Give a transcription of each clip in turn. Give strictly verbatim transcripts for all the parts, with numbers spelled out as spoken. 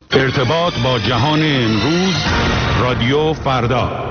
ارتباط با جهان امروز، رادیو فردا.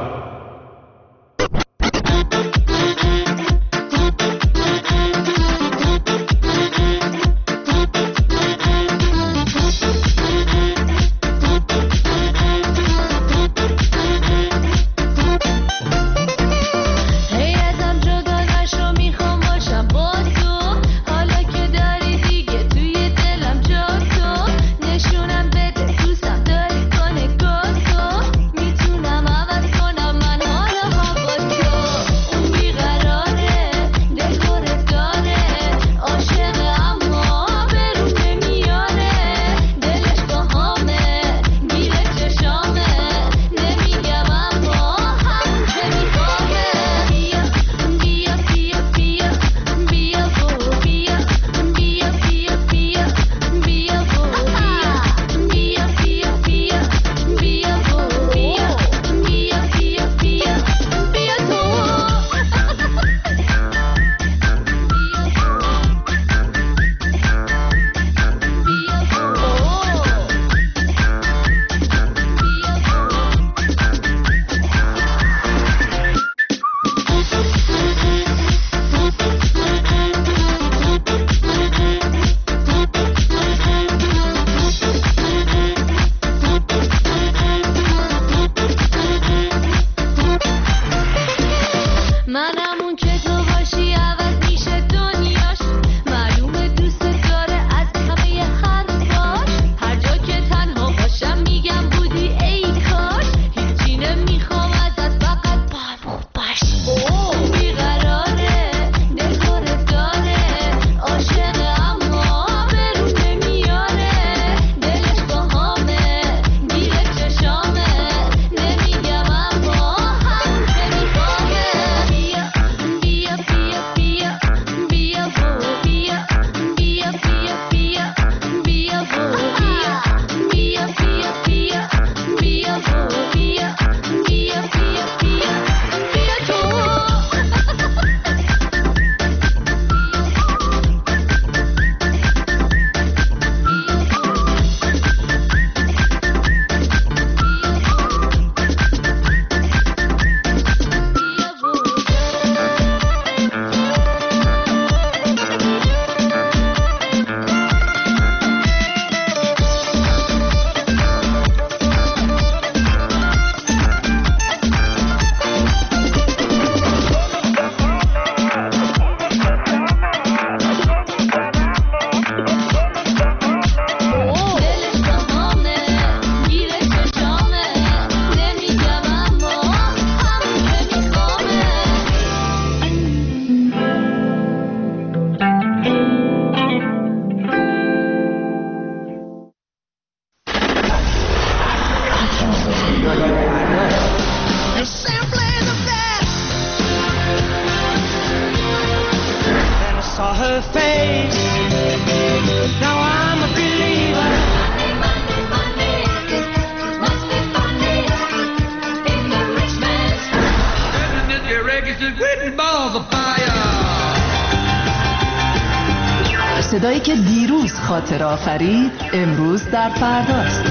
صدایی که دیروز خاطر آفرید امروز در فرداست.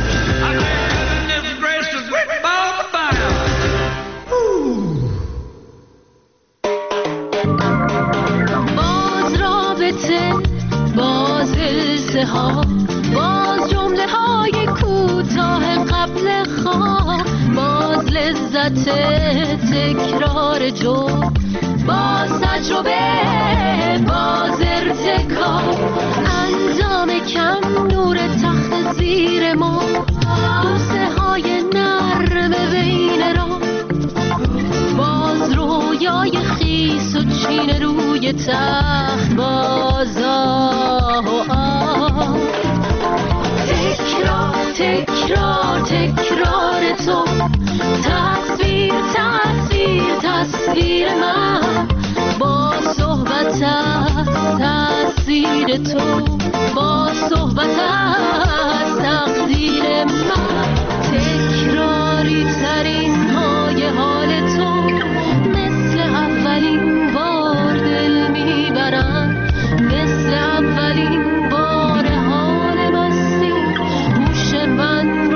باز رابطه، باز التهاب، باز جمله های کوتاه قبل خواب، باز لذت تکرار جو، باز تجربه، باز ارتکاب، انجام کم، نور تخت زیر ما، بوسه های نرم بین را، باز رویای خیس و چین روی تخت، باز آه و آه، تکرار تکرار تکرار تو، تصویر تصویر تصویر من، با صحبت از تأثیر تو، با صحبت از تقدیر من، تکراری ترین های حال تو، مثل اولین بار دل میبرم، مثل اولین بار حال مستی، گوش من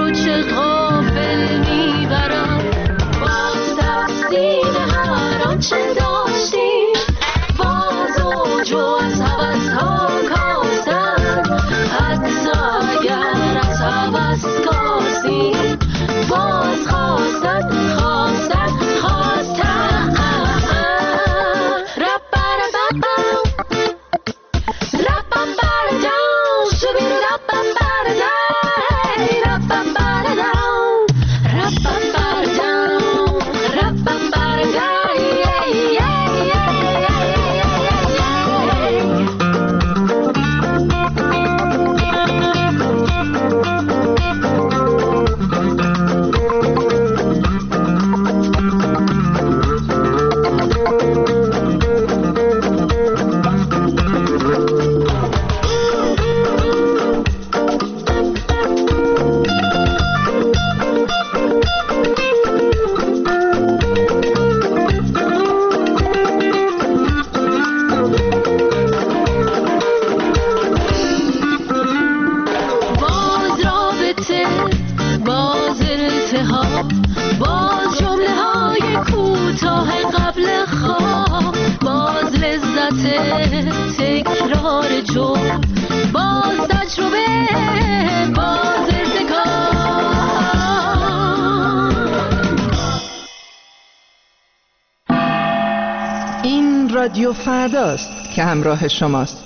رادیو فرداست که همراه شماست.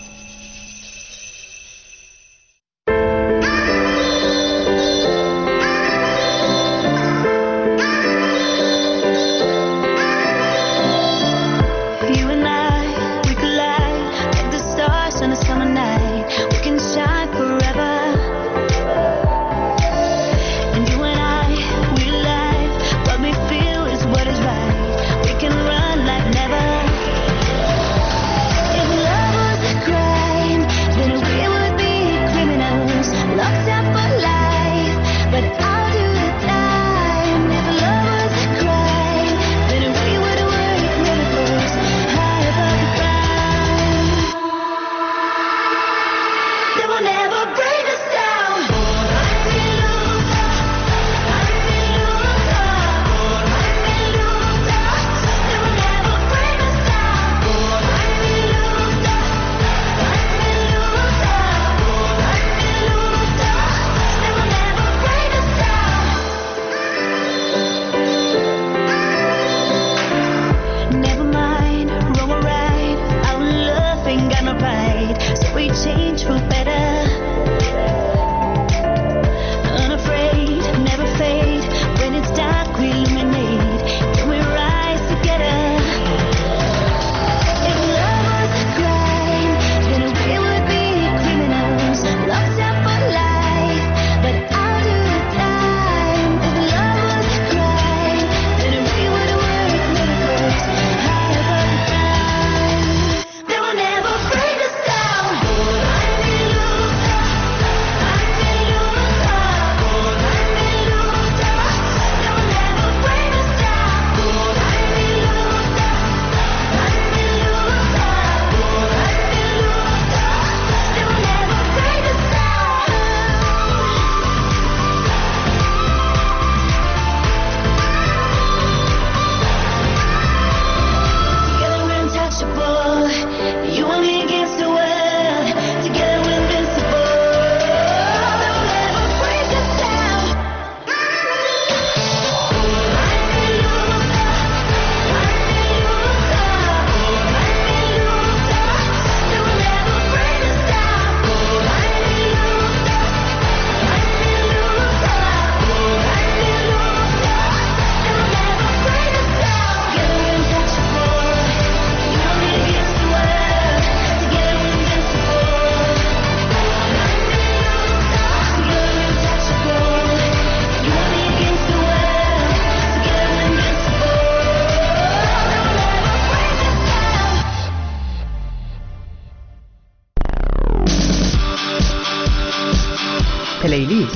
پلیلیست.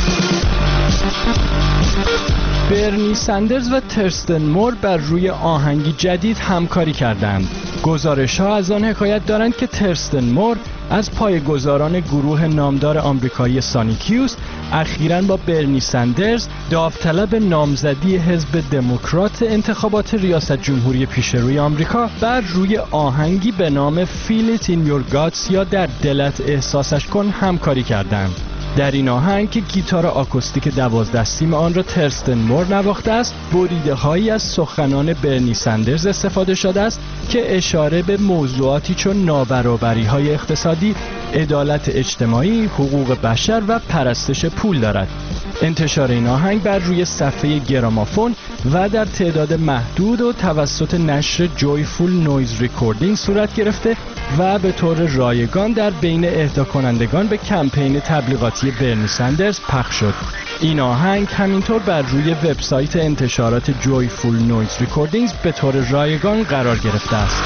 برنی سندرز و ترستن مور بر روی آهنگی جدید همکاری کردند. گزارش‌ها از آن حکایت دارند که ترستن مور از پایه‌گذاران گروه نامدار آمریکایی سانیک یوث اخیراً با برنی سندرز داوطلب نامزدی حزب دموکرات انتخابات ریاست جمهوری پیشروی آمریکا بر روی آهنگی به نام Feel It In Your Guts یا در دلت احساسش کن همکاری کردند. در این آهنگ که گیتار آکوستیک دوازده سیم آن را ترستن مور نواخته است، بریده هایی از سخنان برنی سندرز استفاده شده است که اشاره به موضوعاتی چون نابرابری های اقتصادی، عدالت اجتماعی، حقوق بشر و پرستش پول دارد. انتشار این آهنگ بر روی صفحه گرامافون و در تعداد محدود و توسط نشر جویفول نویز ریکوردینگ صورت گرفته و به طور رایگان در بین اهدا کنندگان به کمپین تبلیغاتی برنی سندرز پخش شد. این آهنگ همینطور بر روی وبسایت انتشارات جویفول نویز ریکوردینگز به طور رایگان قرار گرفته است.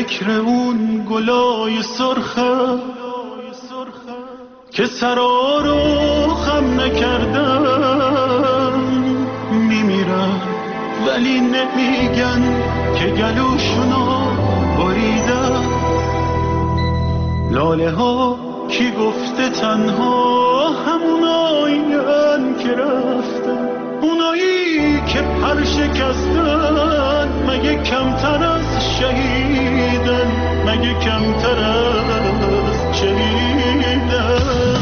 فکر اون گلای سرخم که سرا رو خم نکردن میمیرن ولی نمیگن که گلوشونو بریدن. لاله ها کی گفته تنها همونایین که رفتن، اونایی که پر شکستن مگه کمتر از شهیدن، مگه کمتر از شهیدن.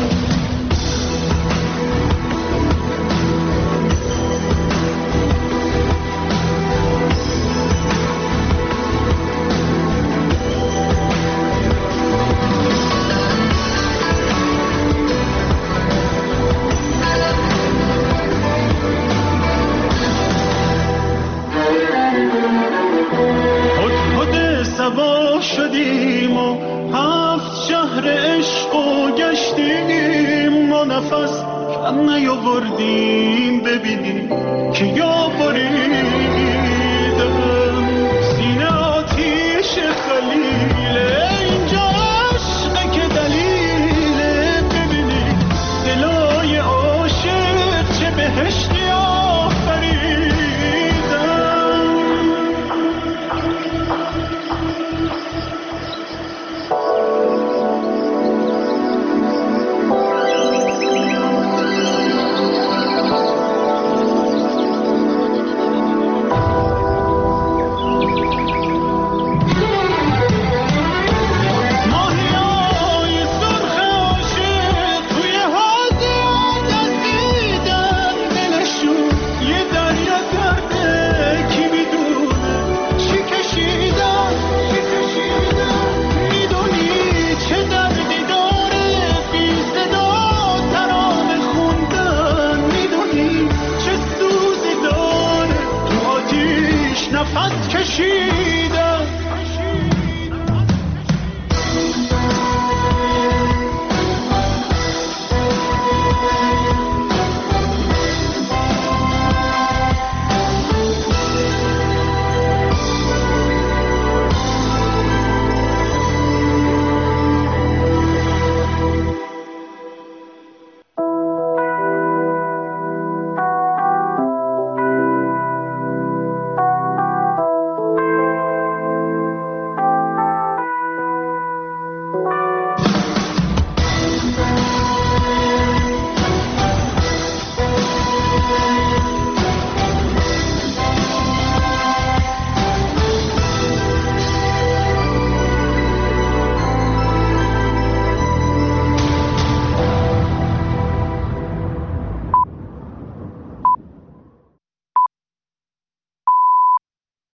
سوا شدیم و هفت شهر عشق و گشتیم و نفس کم نیاوردیم ببینیم که یا بریدم. سینه آتیش خلیله اینجا عشقه که دلیله، ببینیم دلای عاشق چه بهشتی آفریدم. نفس کشید